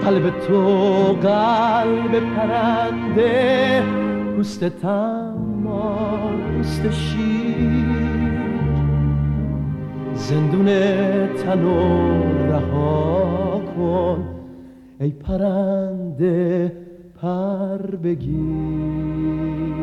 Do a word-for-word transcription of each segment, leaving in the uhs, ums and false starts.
قلب تو قلب پرنده، پوست تمام پوست شیر، زندون تنو رها کن ای پرنده پر بگیر.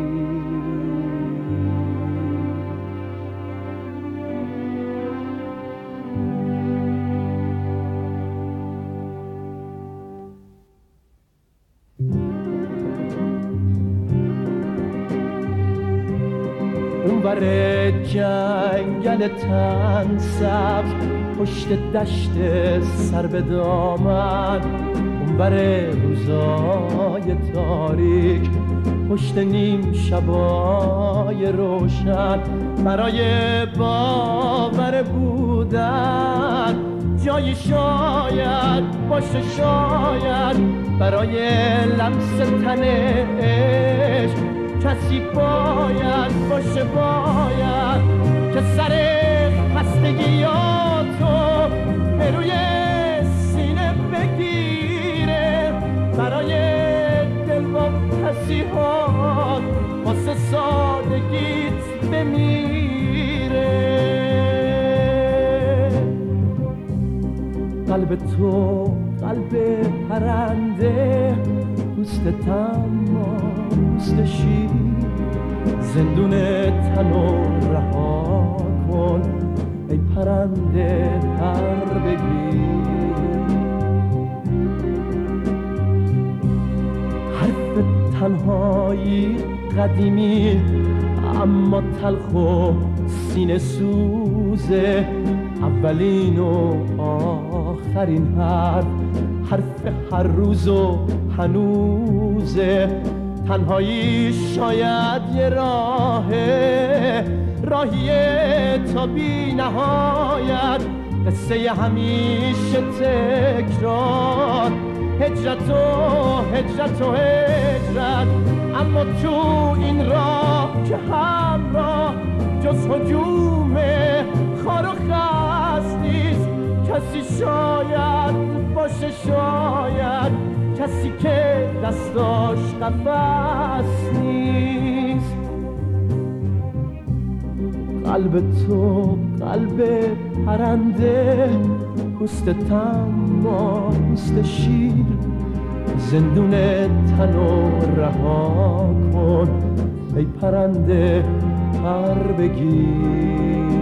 اونور جنگل تن سبز پشت دشت سر به دامن، اونور روزای تاریک پشت نیم شبای روشن، برای باور بودن جایی شاید باشه، شاید برای لمس تن عشق کسی باید باشه، باید که سر خستگیاتو به روی سینه بگیره، برای دلواپسی‌هات واسه سادگیت بمیره. قلب تو قلب پرنده، پوست تمام پوست شیر، زندون تنو رها کن ای پرنده پر بگیر. حرف تنهایی قدیمی اما تلخ و سینه سوزه، اولین و آخرین حرف حرف هر روز و هنوزه. تنهایی شاید یه راهه، راهیه تا بی نهایت، قصه همیشه تکرار، هجرت و هجرت و هجرت. اما تو این راه که همراه جز هجوم خار و خس نیست، کسی شاید باشه، شاید کسی که دستاش قفس نیست. قلب تو قلب پرنده، پوست تمام پوست شیر، زندون تنو رها کن ای پرنده پر بگیر.